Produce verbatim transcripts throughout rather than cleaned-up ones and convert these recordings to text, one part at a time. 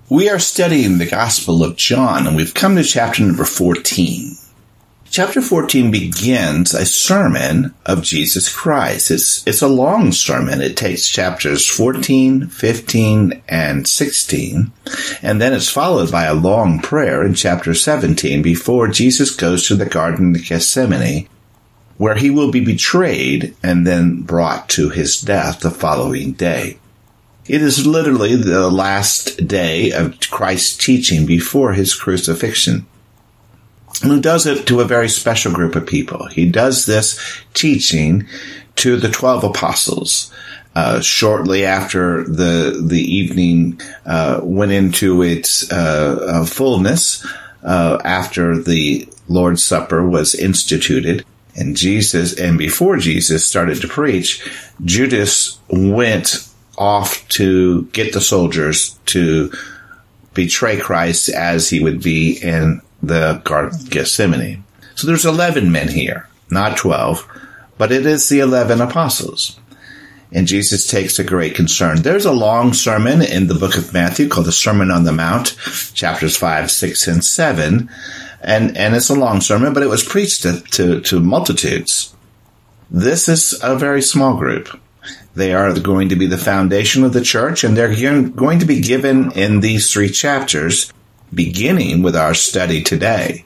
We are studying the Gospel of John, and we've come to chapter number fourteen. Chapter fourteen begins a sermon of Jesus Christ. It's, it's a long sermon. It takes chapters fourteen, fifteen, and sixteen, and then it's followed by a long prayer in chapter seventeen before Jesus goes to the Garden of Gethsemane, where he will be betrayed and then brought to his death the following day. It is literally the last day of Christ's teaching before his crucifixion. And he does it to a very special group of people. He does this teaching to the twelve apostles. Uh, shortly after the the evening uh, went into its uh, uh, fullness, uh, after the Lord's Supper was instituted, and Jesus, and before Jesus started to preach, Judas went off to get the soldiers to betray Christ as he would be in the Garden of Gethsemane. So there's eleven men here, not twelve, but it is the eleven apostles. And Jesus takes a great concern. There's a long sermon in the book of Matthew called the Sermon on the Mount, chapters five, six, and seven. And, and it's a long sermon, but it was preached to, to, to multitudes. This is a very small group. They are going to be the foundation of the church, and they're going to be given in these three chapters, beginning with our study today,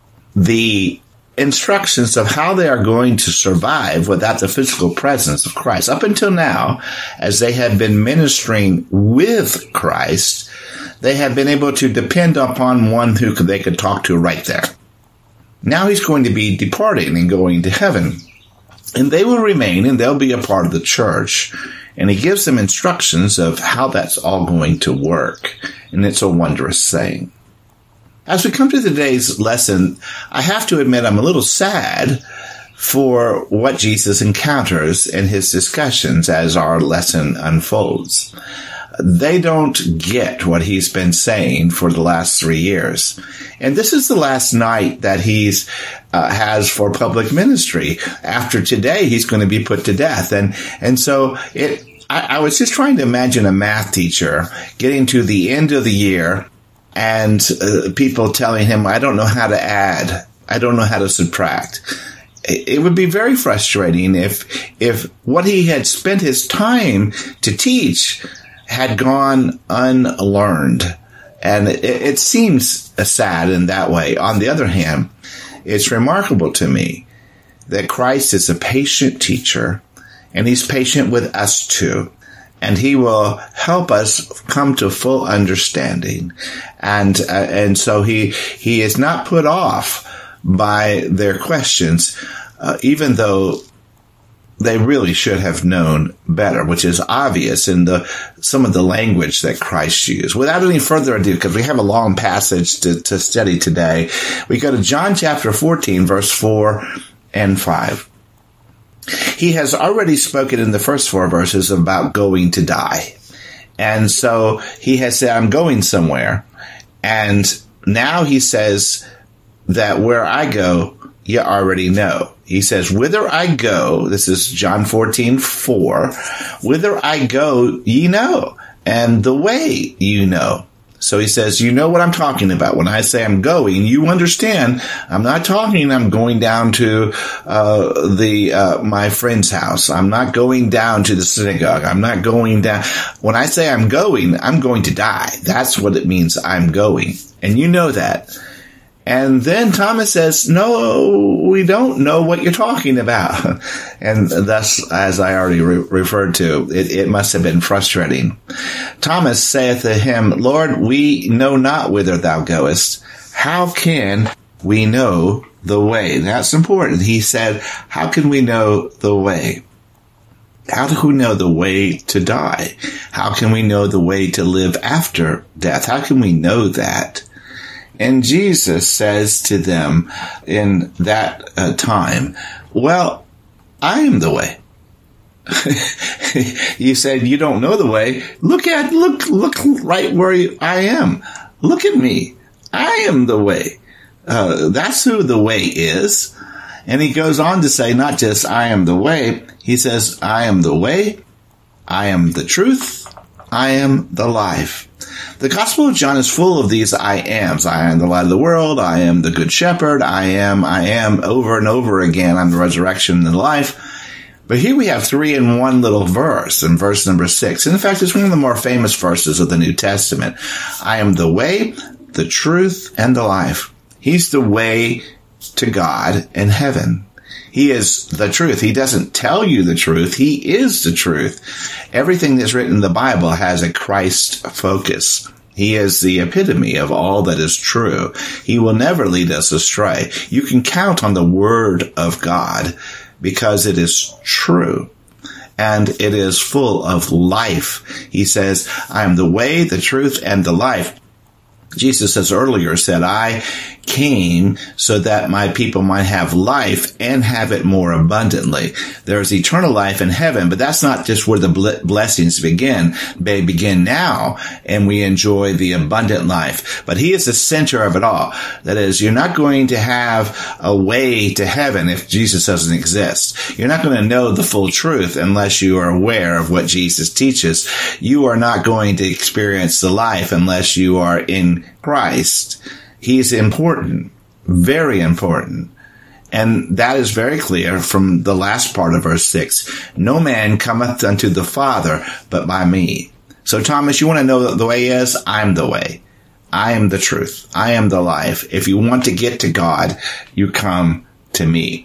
the instructions of how they are going to survive without the physical presence of Christ. Up until now, as they have been ministering with Christ, they have been able to depend upon one who they could talk to right there. Now he's going to be departing and going to heaven. And they will remain, and they'll be a part of the church. And he gives them instructions of how that's all going to work. And it's a wondrous thing. As we come to today's lesson, I have to admit I'm a little sad for what Jesus encounters in his discussions as our lesson unfolds. They don't get what he's been saying for the last three years. And this is the last night that he's uh, has for public ministry. After today, he's going to be put to death. And and so it. I, I was just trying to imagine a math teacher getting to the end of the year and uh, people telling him, I don't know how to add. I don't know how to subtract. It, it would be very frustrating if if what he had spent his time to teach had gone unlearned. And it, it seems sad in that way. On the other hand, it's remarkable to me that Christ is a patient teacher, and he's patient with us too. And he will help us come to full understanding. And, uh, and so he, he is not put off by their questions, uh, even though they really should have known better, which is obvious in the some of the language that Christ used. Without any further ado, because we have a long passage to, to study today, we go to John chapter fourteen, verse four and five. He has already spoken in the first four verses about going to die. And so he has said, I'm going somewhere. And now he says that where I go, you already know. He says, whither I go, this is John fourteen, four, whither I go, ye know, and the way you know. So he says, you know what I'm talking about. When I say I'm going, you understand, I'm not talking I'm going down to uh the uh my friend's house. I'm not going down to the synagogue. I'm not going down. When I say I'm going, I'm going to die. That's what it means, I'm going. And you know that. And then Thomas says, no, we don't know what you're talking about. And thus, as I already re- referred to, it, it must have been frustrating. Thomas saith to him, Lord, we know not whither thou goest. How can we know the way? That's important. He said, how can we know the way? How do we know the way to die? How can we know the way to live after death? How can we know that? And Jesus says to them in that uh, time, well, I am the way. You said you don't know the way. Look at, look, look right where I am. Look at me. I am the way. Uh, that's who the way is. And he goes on to say, not just I am the way. He says, I am the way. I am the truth. I am the life. The Gospel of John is full of these I ams. I am the light of the world. I am the good shepherd. I am, I am, over and over again. I'm the resurrection and the life. But here we have three in one little verse, in verse number six. In fact, it's one of the more famous verses of the New Testament. I am the way, the truth, and the life. He's the way to God and heaven. He is the truth. He doesn't tell you the truth. He is the truth. Everything that's written in the Bible has a Christ focus. He is the epitome of all that is true. He will never lead us astray. You can count on the Word of God because it is true and it is full of life. He says, I am the way, the truth, and the life. Jesus has earlier said, I came so that my people might have life and have it more abundantly. There's eternal life in heaven, but that's not just where the blessings begin. They begin now, and we enjoy the abundant life. But he is the center of it all. That is, you're not going to have a way to heaven if Jesus doesn't exist. You're not going to know the full truth unless you are aware of what Jesus teaches. You are not going to experience the life unless you are in Christ. He's important, very important. And that is very clear from the last part of verse six. No man cometh unto the Father but by me. So Thomas, you want to know what the way is? I'm the way. I am the truth. I am the life. If you want to get to God, you come to me.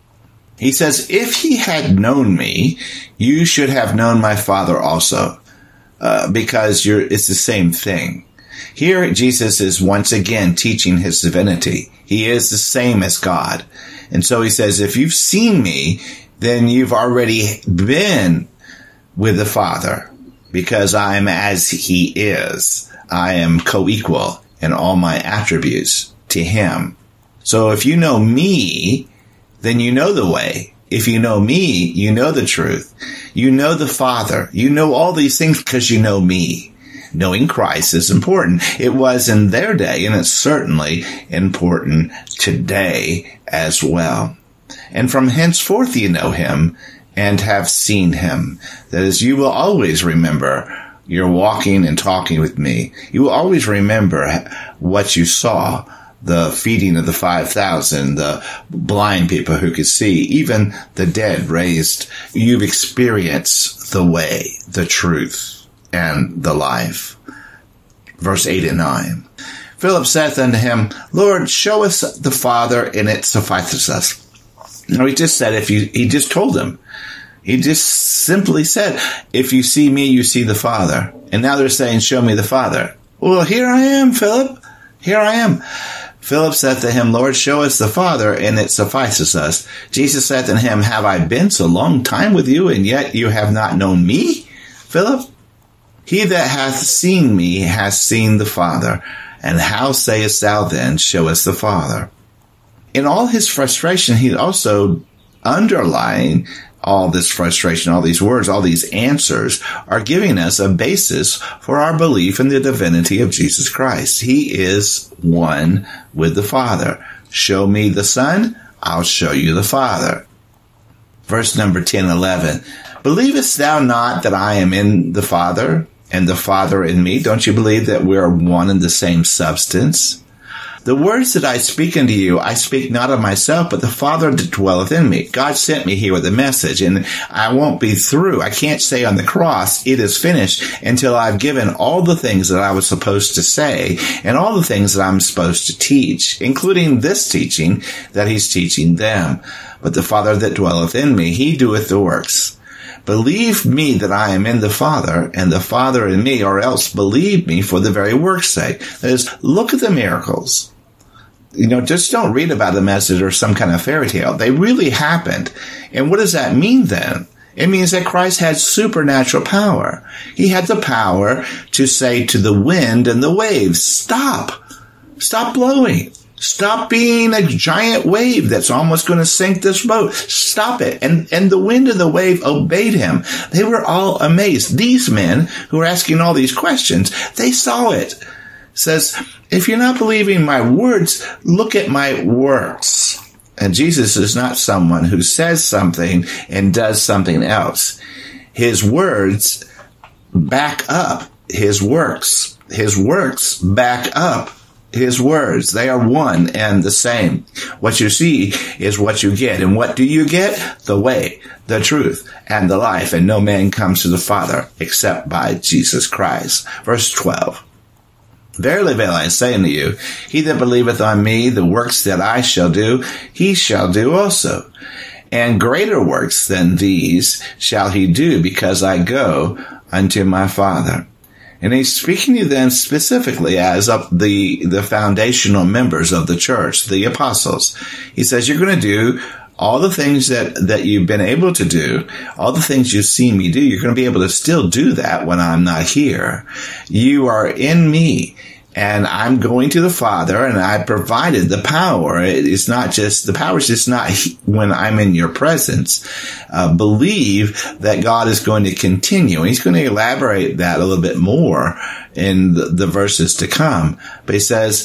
He says, if ye had known me, you should have known my Father also, uh, because you're, it's the same thing. Here, Jesus is once again teaching his divinity. He is the same as God. And so he says, if you've seen me, then you've already been with the Father, because I am as he is. I am co-equal in all my attributes to him. So if you know me, then you know the way. If you know me, you know the truth. You know the Father. You know all these things because you know me. Knowing Christ is important. It was in their day, and it's certainly important today as well. And from henceforth you know him and have seen him. That is, you will always remember you're walking and talking with me. You will always remember what you saw. The feeding of the five thousand, the blind people who could see, even the dead raised. You've experienced the way, the truth, and the life. Verse eight and nine. Philip saith unto him, Lord, show us the Father, and it sufficeth us. No, he just said, if you, he just told him. He just simply said, if you see me, you see the Father. And now they're saying, show me the Father. Well, here I am, Philip. Here I am. Philip said to him, Lord, show us the Father, and it suffices us. Jesus said to him, have I been so long time with you, and yet you have not known me, Philip? He that hath seen me hath seen the Father. And how sayest thou then, show us the Father? In all his frustration, he also underlying all this frustration, all these words, all these answers are giving us a basis for our belief in the divinity of Jesus Christ. He is one with the Father. Show me the Son, I'll show you the Father. Verse number ten, eleven. Believest thou not that I am in the Father, and the Father in me? Don't you believe that we are one in the same substance? The words that I speak unto you, I speak not of myself, but the Father that dwelleth in me. God sent me here with a message, and I won't be through. I can't say on the cross, it is finished, until I've given all the things that I was supposed to say, and all the things that I'm supposed to teach, including this teaching that he's teaching them. But the Father that dwelleth in me, he doeth the works. Believe me that I am in the Father, and the Father in me, or else believe me for the very work's sake. That is, look at the miracles. You know, just don't read about them as it or some kind of fairy tale. They really happened. And what does that mean then? It means that Christ had supernatural power. He had the power to say to the wind and the waves, stop. Stop blowing. Stop being a giant wave that's almost going to sink this boat. Stop it. And, and the wind and the wave obeyed him. They were all amazed. These men who are asking all these questions, they saw it. It says, if you're not believing my words, look at my works. And Jesus is not someone who says something and does something else. His words back up his works. his works back up his words. They are one and the same. What you see is what you get. And what do you get? The way, the truth, and the life. And no man comes to the Father except by Jesus Christ. Verse twelve. Verily, verily, I say unto you, he that believeth on me, the works that I shall do, he shall do also. And greater works than these shall he do, because I go unto my Father. And he's speaking to them specifically as of the, the foundational members of the church, the apostles. He says, you're going to do all the things that, that you've been able to do, all the things you've seen me do. You're going to be able to still do that when I'm not here. You are in me. And I'm going to the Father, and I provided the power. It's not just, the power is just not when I'm in your presence. Uh, believe that God is going to continue. And he's going to elaborate that a little bit more in the, the verses to come. But he says,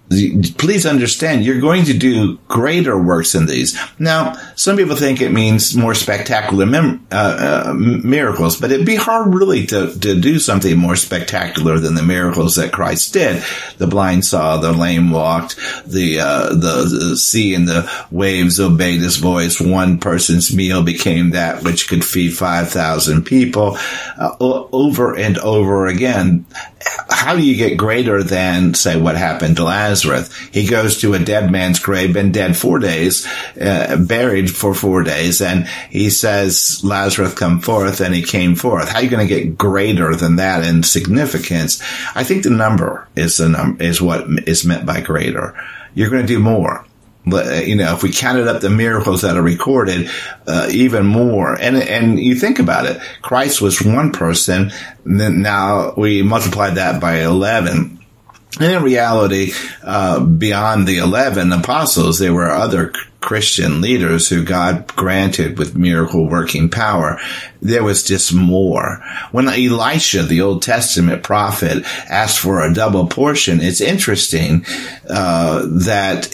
please understand, you're going to do greater works than these. Now, some people think it means more spectacular mem- uh, uh, miracles, but it'd be hard really to, to do something more spectacular than the miracles that Christ did. The blind saw, the lame walked, the, uh, the, the sea and the waves obeyed his voice. One person's meal became that which could feed five thousand people, uh, over and over again. How do you get greater than, say, what happened to Lazarus? He goes to a dead man's grave, been dead four days, uh, buried for four days, and he says, Lazarus, come forth, and he came forth. How are you going to get greater than that in significance? I think the number is the num- is what is meant by greater. You're going to do more. You know, if we counted up the miracles that are recorded, uh, even more. And, and you think about it, Christ was one person, and then now we multiply that by eleven. And in reality, uh, beyond the eleven apostles, there were other Christian leaders who God granted with miracle working power. There was just more. When Elisha, the Old Testament prophet, asked for a double portion, it's interesting uh, that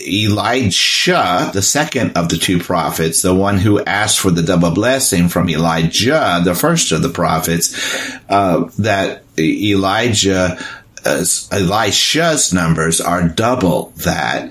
Elijah, the second of the two prophets, the one who asked for the double blessing from Elijah, the first of the prophets, uh, that Elijah As Elisha's numbers are double that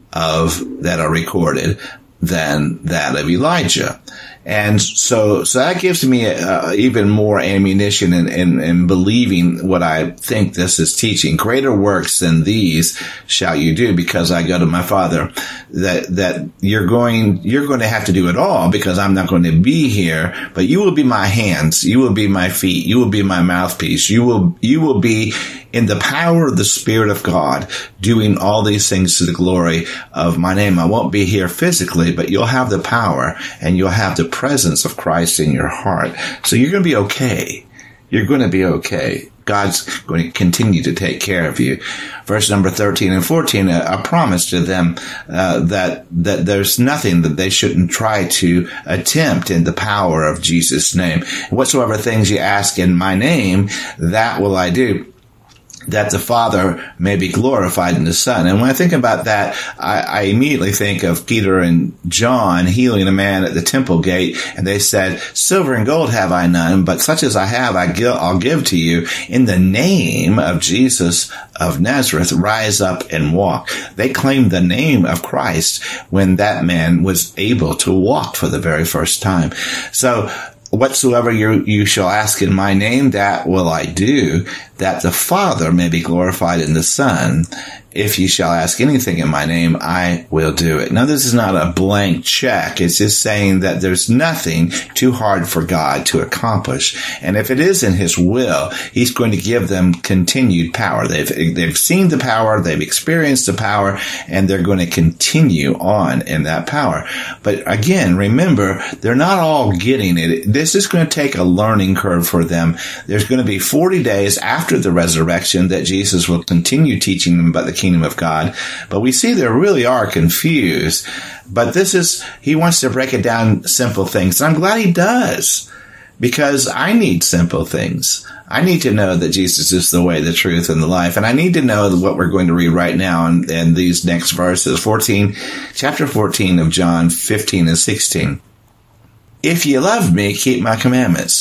of that are recorded than that of Elijah. And so, so that gives me uh, even more ammunition in, in, in believing what I think this is teaching. Greater works than these shall you do, because I go to my Father. That, that you're going, you're going to have to do it all, because I'm not going to be here, but you will be my hands. You will be my feet. You will be my mouthpiece. You will, you will be in the power of the Spirit of God, doing all these things to the glory of my name. I won't be here physically, but you'll have the power, and you'll have the presence of Christ in your heart. So you're going to be okay. You're going to be okay. God's going to continue to take care of you. Verse number thirteen and fourteen, a, a promise to them uh, that that there's nothing that they shouldn't try to attempt in the power of Jesus' name. Whatsoever things you ask in my name, that will I do, that the Father may be glorified in the Son. And when I think about that, I, I immediately think of Peter and John healing a man at the temple gate, and they said, silver and gold have I none, but such as I have I give, I'll give to you. In the name of Jesus of Nazareth, rise up and walk. They claimed the name of Christ when that man was able to walk for the very first time. So, whatsoever you, you shall ask in my name, that will I do, that the Father may be glorified in the Son. If you shall ask anything in my name, I will do it. Now, this is not a blank check. It's just saying that there's nothing too hard for God to accomplish. And if it is in his will, he's going to give them continued power. They've, they've seen the power, they've experienced the power, and they're going to continue on in that power. But again, remember, they're not all getting it. This is going to take a learning curve for them. There's going to be forty days after the resurrection that Jesus will continue teaching them about the kingdom of God. But we see they really are confused. But this is, he wants to break it down simple things. And I'm glad he does, because I need simple things. I need to know that Jesus is the way, the truth, and the life. And I need to know what we're going to read right now in, in these next verses. fourteen, chapter fourteen of John, fifteen and sixteen. If ye love me, keep my commandments.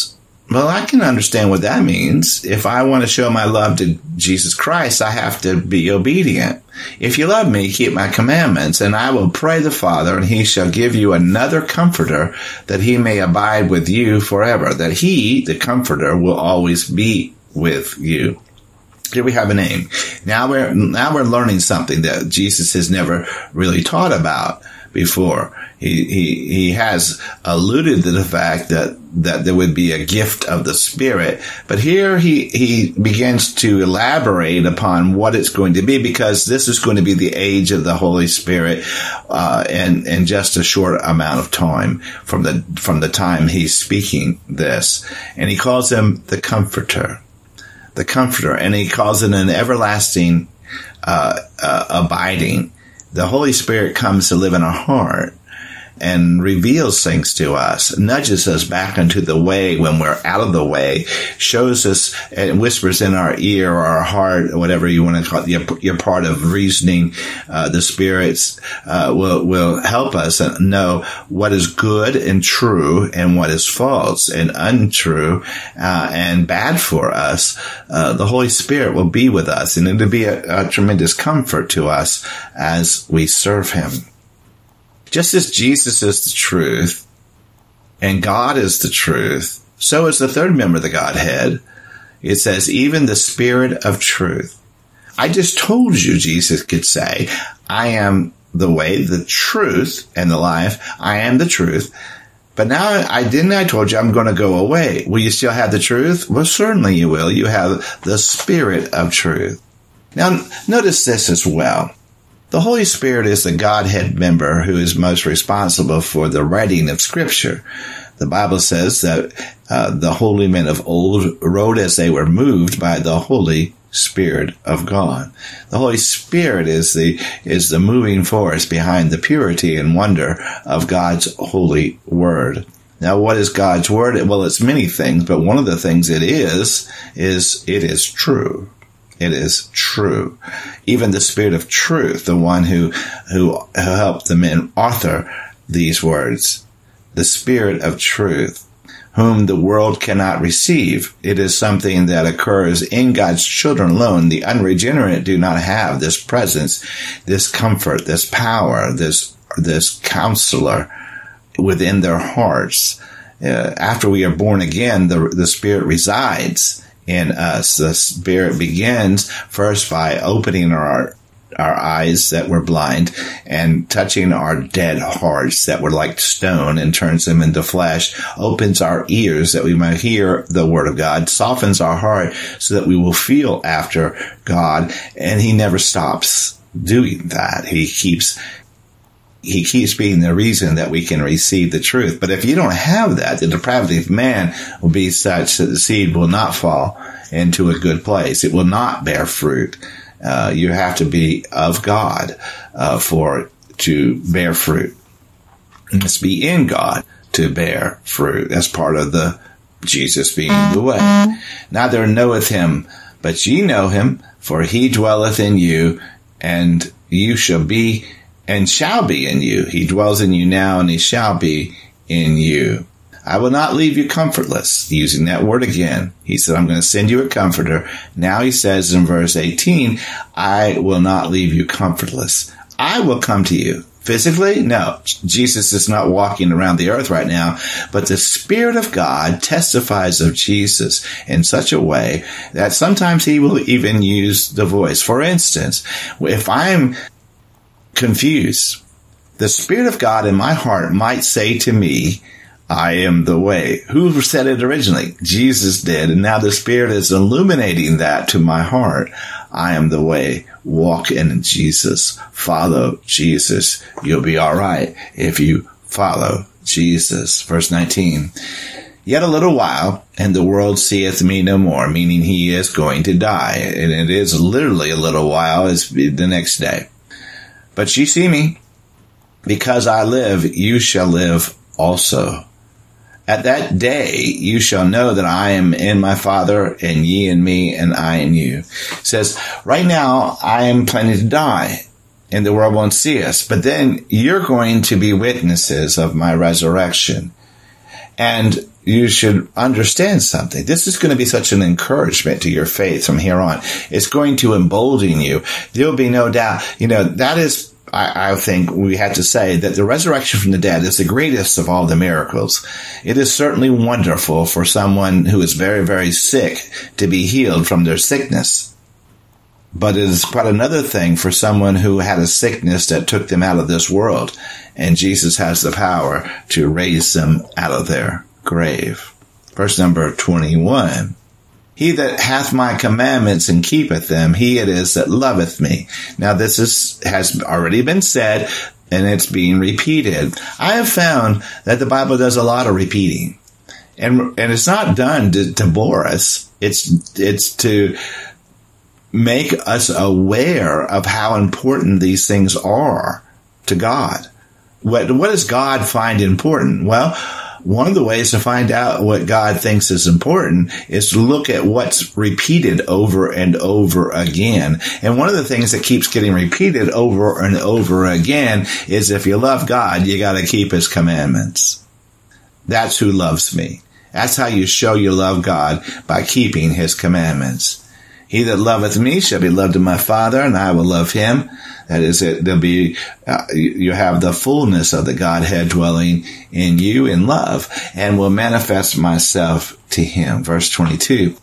Well, I can understand what that means. If I want to show my love to Jesus Christ, I have to be obedient. If you love me, keep my commandments, and I will pray the Father, and he shall give you another comforter, that he may abide with you forever, that he, the comforter, will always be with you. Here we have a name. Now we're, now we're learning something that Jesus has never really taught about before. He, he, he has alluded to the fact that, that there would be a gift of the Spirit, but here he, he begins to elaborate upon what it's going to be, because this is going to be the age of the Holy Spirit, uh, in, in just a short amount of time from the, from the time he's speaking this. And he calls him the Comforter, the Comforter, and he calls it an everlasting, uh, uh, abiding. The Holy Spirit comes to live in our heart and reveals things to us, nudges us back into the way when we're out of the way, shows us and whispers in our ear or our heart, or whatever you want to call it, your, your part of reasoning. Uh, the spirits uh, will will help us know what is good and true and what is false and untrue uh, and bad for us. Uh, the Holy Spirit will be with us, and it'll be a, a tremendous comfort to us as we serve him. Just as Jesus is the truth and God is the truth, so is the third member of the Godhead. It says, even the Spirit of truth. I just told you Jesus could say, I am the way, the truth, and the life. I am the truth. But now I didn't, I told you I'm going to go away. Will you still have the truth? Well, certainly you will. You have the Spirit of truth. Now, notice this as well. The Holy Spirit is the Godhead member who is most responsible for the writing of Scripture. The Bible says that uh, the holy men of old wrote as they were moved by the Holy Spirit of God. The Holy Spirit is the is the moving force behind the purity and wonder of God's holy word. Now, what is God's word? Well, it's many things, but one of the things it is, is it is true. It is true. Even the Spirit of truth, the one who, who helped the men author these words, the Spirit of truth, whom the world cannot receive. It is something that occurs in God's children alone. The unregenerate do not have this presence, this comfort, this power, this, this counselor within their hearts. Uh, after we are born again, the, the Spirit resides in us. The Spirit begins first by opening our our eyes that were blind and touching our dead hearts that were like stone and turns them into flesh, opens our ears that we might hear the word of God, softens our heart so that we will feel after God, and he never stops doing that. He keeps He keeps being the reason that we can receive the truth. But if you don't have that, the depravity of man will be such that the seed will not fall into a good place. It will not bear fruit. Uh, you have to be of God uh, for to bear fruit. You must be in God to bear fruit. That's part of the Jesus being the way. Neither knoweth him, but ye know him, for he dwelleth in you, and you shall be and shall be in you. He dwells in you now, and he shall be in you. I will not leave you comfortless. Using that word again. He said, I'm going to send you a comforter. Now he says in verse eighteen, I will not leave you comfortless. I will come to you. Physically? No. Jesus is not walking around the earth right now, but the Spirit of God testifies of Jesus in such a way that sometimes he will even use the voice. For instance, if I'm confused, the Spirit of God in my heart might say to me, I am the way. Who said it originally? Jesus did. And now the Spirit is illuminating that to my heart. I am the way. Walk in Jesus. Follow Jesus. You'll be all right if you follow Jesus. Verse nineteen. Yet a little while, and the world seeth me no more, meaning he is going to die. And it is literally a little while. It's the next day. But ye see me, because I live, you shall live also. At that day you shall know that I am in my Father, and ye in me, and I in you. It says, right now I am planning to die, and the world won't see us. But then you're going to be witnesses of my resurrection. And you should understand something. This is going to be such an encouragement to your faith from here on. It's going to embolden you. There'll be no doubt. You know, that is, I, I think we have to say that the resurrection from the dead is the greatest of all the miracles. It is certainly wonderful for someone who is very, very sick to be healed from their sickness. But it is quite another thing for someone who had a sickness that took them out of this world. And Jesus has the power to raise them out of their grave. Verse number twenty-one. He that hath my commandments and keepeth them, he it is that loveth me. Now this is, has already been said, and it's being repeated. I have found that the Bible does a lot of repeating. And, and it's not done to, to bore us. It's, it's to make us aware of how important these things are to God. What, what does God find important? Well, one of the ways to find out what God thinks is important is to look at what's repeated over and over again. And one of the things that keeps getting repeated over and over again is if you love God, you got to keep his commandments. That's who loves me. That's how you show you love God, by keeping his commandments. He that loveth me shall be loved of my Father, and I will love him. That is, it, there'll be, uh, you have the fullness of the Godhead dwelling in you in love, and will manifest myself to him. Verse twenty-two.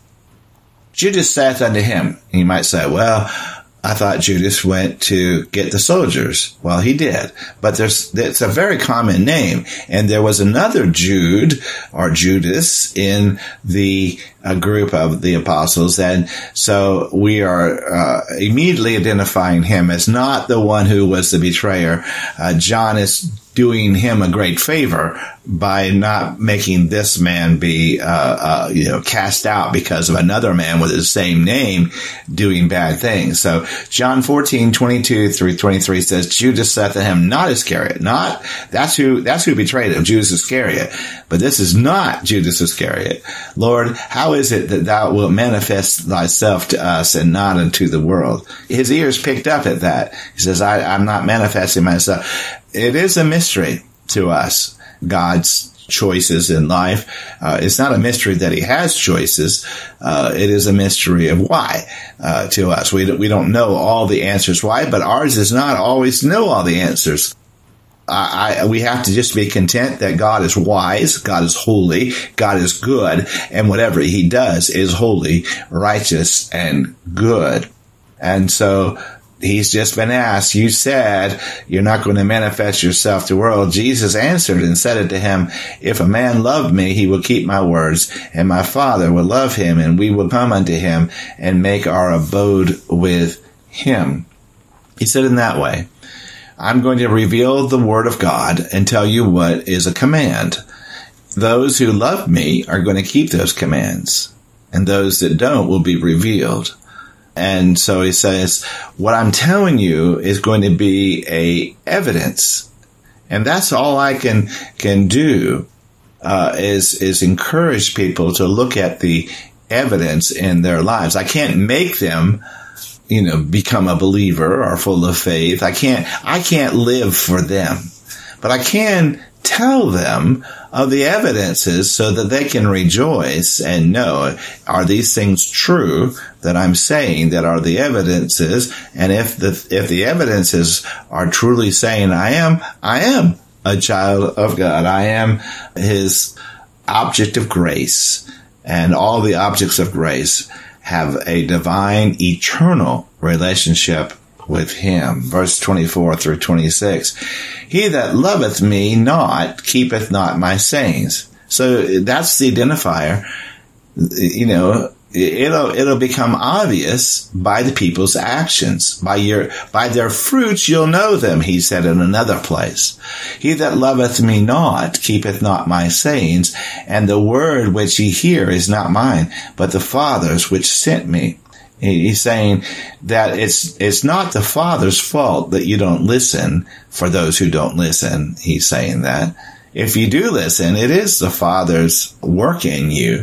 Judas saith unto him, and you might say, well, I thought Judas went to get the soldiers. Well, he did, but there's, it's a very common name. And there was another Jude or Judas in the uh, group of the apostles. And so we are uh, immediately identifying him as not the one who was the betrayer. Uh, John is doing him a great favor by not making this man be, uh, uh, you know, cast out because of another man with the same name doing bad things. So John fourteen, twenty-two through twenty-three says, Judas saith to him, not Iscariot, not, that's who, that's who betrayed him, Judas Iscariot. But this is not Judas Iscariot. Lord, how is it that thou wilt manifest thyself to us and not unto the world? His ears picked up at that. He says, I, I'm not manifesting myself. It is a mystery to us, God's choices in life. Uh, it's not a mystery that he has choices. Uh, it is a mystery of why uh, to us. We, we don't know all the answers why, but ours is not always to know all the answers. I, I, we have to just be content that God is wise, God is holy, God is good, and whatever he does is holy, righteous, and good. And so he's just been asked, you said you're not going to manifest yourself to the world. Jesus answered and said unto him, if a man love me, he will keep my words, and my Father will love him, and we will come unto him and make our abode with him. He said in that way, I'm going to reveal the word of God and tell you what is a command. Those who love me are going to keep those commands, and those that don't will be revealed. And so he says, what I'm telling you is going to be a evidence. And that's all I can, can do, uh, is, is encourage people to look at the evidence in their lives. I can't make them, you know, become a believer or full of faith. I can't, I can't live for them, but I can tell them of the evidences so that they can rejoice and know, are these things true that I'm saying that are the evidences? And if the, if the evidences are truly saying I am, I am a child of God. I am his object of grace, and all the objects of grace have a divine, eternal relationship with him. Verse twenty-four through twenty-six. He that loveth me not keepeth not my sayings. So that's the identifier. You know, it'll, it'll become obvious by the people's actions. By your, by their fruits you'll know them, he said in another place. He that loveth me not keepeth not my sayings, and the word which ye hear is not mine, but the Father's which sent me. He's saying that it's, it's not the Father's fault that you don't listen for those who don't listen. He's saying that. If you do listen, it is the Father's work in you.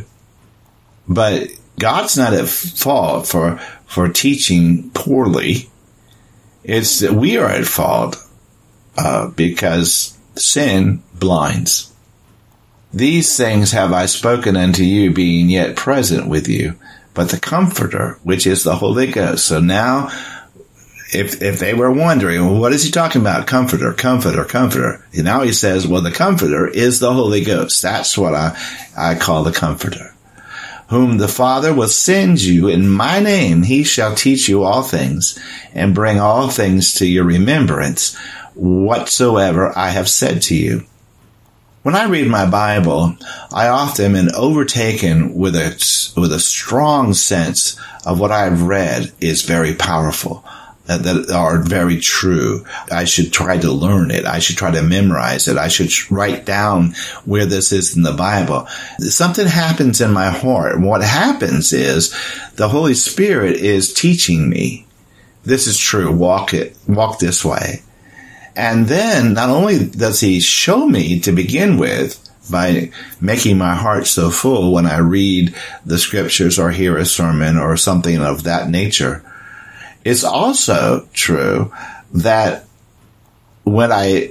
But God's not at fault for, for teaching poorly. It's that we are at fault, uh, because sin blinds. These things have I spoken unto you, being yet present with you. But the Comforter, which is the Holy Ghost. So now, if if they were wondering, well, what is he talking about? Comforter, Comforter, Comforter. And now he says, well, the Comforter is the Holy Ghost. That's what I, I call the Comforter. Whom the Father will send you in my name, he shall teach you all things, and bring all things to your remembrance, whatsoever I have said to you. When I read my Bible, I often am overtaken with a, with a strong sense of what I've read is very powerful, uh, that are very true. I should try to learn it. I should try to memorize it. I should write down where this is in the Bible. Something happens in my heart. And what happens is the Holy Spirit is teaching me. This is true. Walk it. Walk this way. And then not only does he show me to begin with by making my heart so full when I read the scriptures or hear a sermon or something of that nature, it's also true that when I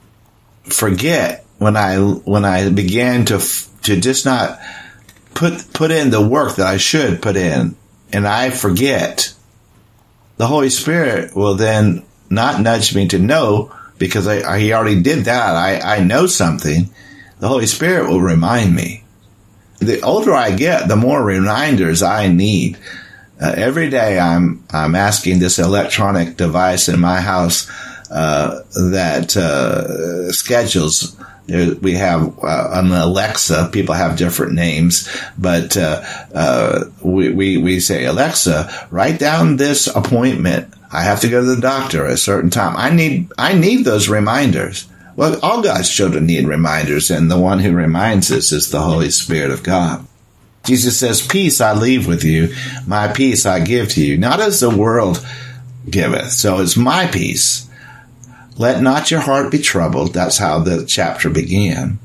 forget, when I when I began to to just not put put in the work that I should put in, and I forget, the Holy Spirit will then not nudge me to know, because I, I, he already did that. I, I know something. The Holy Spirit will remind me. The older I get, the more reminders I need. Uh, every day I'm I'm asking this electronic device in my house uh, that uh, schedules. We have uh, an Alexa. People have different names, but uh, uh, we, we we say, Alexa, write down this appointment. I have to go to the doctor at a certain time. I need I need those reminders. Well, all God's children need reminders, and the one who reminds us is the Holy Spirit of God. Jesus says, peace I leave with you, my peace I give to you, not as the world giveth. So it's my peace. Let not your heart be troubled. That's how the chapter began.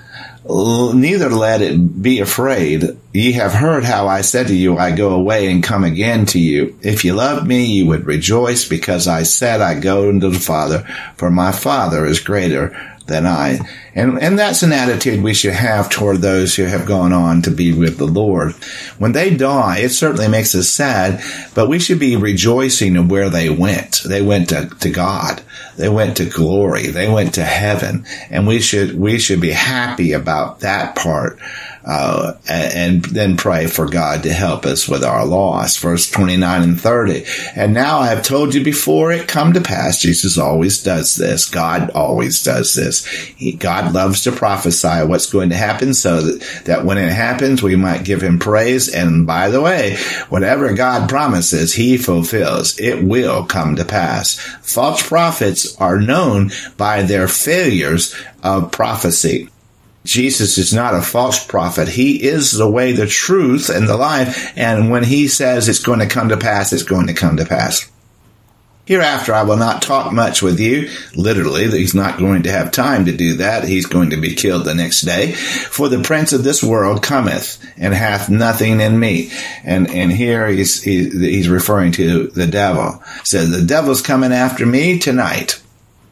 Neither let it be afraid. Ye have heard how I said to you, I go away and come again to you. If you loved me, you would rejoice, because I said, I go unto the Father, for my Father is greater than I. And, and that's an attitude we should have toward those who have gone on to be with the Lord. When they die, it certainly makes us sad, but we should be rejoicing in where they went. They went to, to God. They went to glory. They went to heaven. And we should, we should be happy about that part. Uh, and then pray for God to help us with our loss. Verse twenty-nine and thirty. And now I have told you before it come to pass. Jesus always does this. God always does this. He, God loves to prophesy what's going to happen, so that, that when it happens, we might give him praise. And by the way, whatever God promises, he fulfills. It will come to pass. False prophets are known by their failures of prophecy. Jesus is not a false prophet. He is the way, the truth, and the life. And when he says it's going to come to pass, it's going to come to pass. Hereafter I will not talk much with you. Literally, he's not going to have time to do that. He's going to be killed the next day. For the prince of this world cometh, and hath nothing in me. And and here he's he, he's referring to the devil. Says, the devil's coming after me tonight.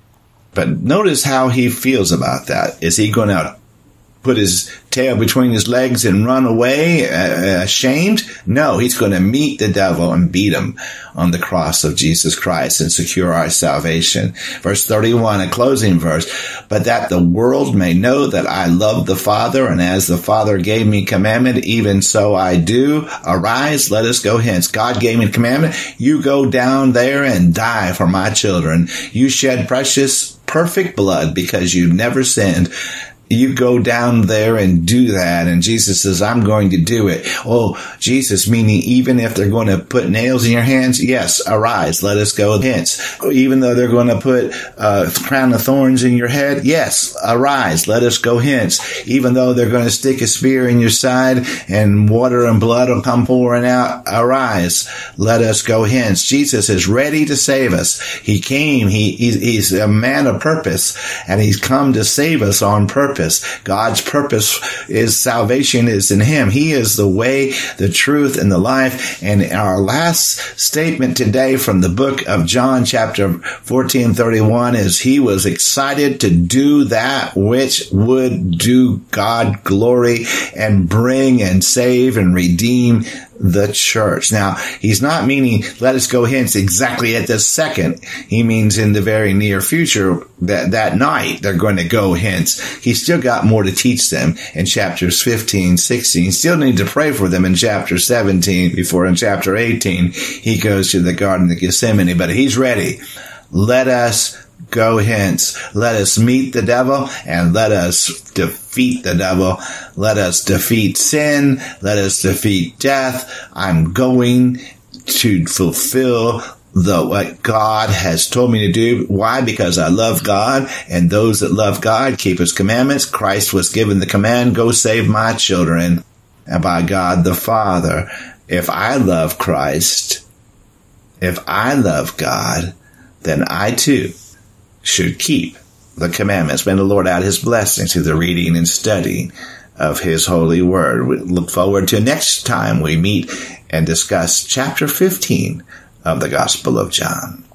But notice how he feels about that. Is he going to put his tail between his legs and run away uh, ashamed? No, he's going to meet the devil and beat him on the cross of Jesus Christ and secure our salvation. Verse thirty-one, a closing verse. But that the world may know that I love the Father, and as the Father gave me commandment, even so I do. Arise, let us go hence. God gave me the commandment. You go down there and die for my children. You shed precious, perfect blood because you never sinned. You go down there and do that. And Jesus says, I'm going to do it. Oh, Jesus, meaning even if they're going to put nails in your hands, yes, arise, let us go hence. Even though they're going to put a crown of thorns in your head, yes, arise, let us go hence. Even though they're going to stick a spear in your side and water and blood will come pouring out, arise, let us go hence. Jesus is ready to save us. He came, he, he's a man of purpose, and he's come to save us on purpose. purpose. God's purpose is salvation is in him. He is the way, the truth, and the life. And our last statement today from the book of John, chapter fourteen, thirty-one, is he was excited to do that which would do God glory and bring and save and redeem the church. Now, he's not meaning let us go hence exactly at this second. He means in the very near future that that night they're going to go hence. He's still got more to teach them in chapters fifteen, sixteen. Still need to pray for them in chapter seventeen before in chapter eighteen he goes to the Garden of Gethsemane. But he's ready. Let us go hence. Let us meet the devil and let us defeat the devil. Let us defeat sin. Let us defeat death. I'm going to fulfill the what God has told me to do. Why? Because I love God, and those that love God keep his commandments. Christ was given the command, go save my children. And by God the Father, if I love Christ, if I love God, then I too should keep the commandments. May the Lord add his blessings to the reading and studying of his holy word. We look forward to next time we meet and discuss chapter fifteen of the Gospel of John.